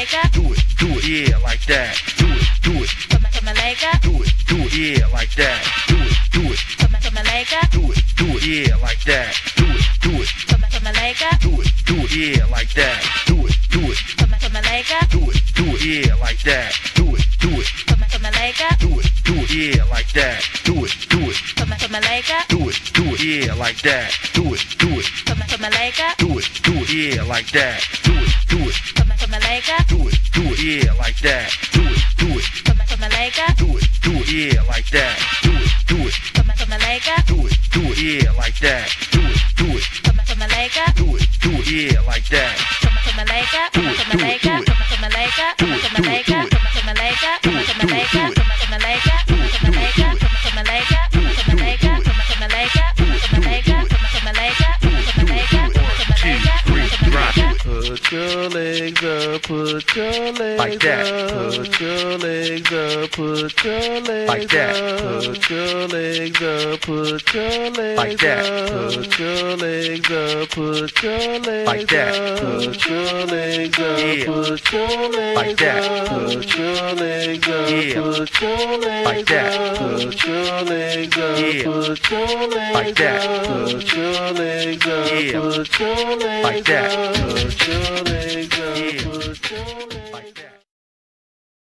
leg up. Do it, yeah, like that. Do it, put my leg up. do it, yeah, like that. Do it, Put my leg up. do it, yeah, like that. Do it, Put my leg up. do it, yeah, like that. Do it, Put my leg up. do it, yeah, like that. Do it, Put my leg up. do it, yeah, like that. Do it, Put my leg up. do it, yeah, like that. Do it, Put my leg up. do it, yeah, like that. Do it, Put my leg up. do it, yeah, like that. Do it, Put my leg up. do it, yeah, like that. Do it, Put my leg up. do it, yeah, like that. Do it, Put my leg up. do it, yeah, like that. Put my leg up. Put my leg up. Put my leg up. Put my leg up. Put my leg up. Put my leg up. Put my leg up. Put my leg up. Put my leg up. Put my leg up. Put my leg up. Put my leg up. Put my leg up. Put my leg up. Put my leg up. Put your legs up, put your legs Like that. up, put your legs up, put your legs Like that. up, put your legs up, put your legs Like that. up, put your legs up, put your legs Like that. up, put your legs up, Yeah. put your legs Like that. up, put your legs up, Yeah. put your legs Like that. up, put your legs up, Yeah. put your legs Like that. up, put your legs up, Yeah. put your legs Like that. up, put your legs up, Yeah. put your legs Like that.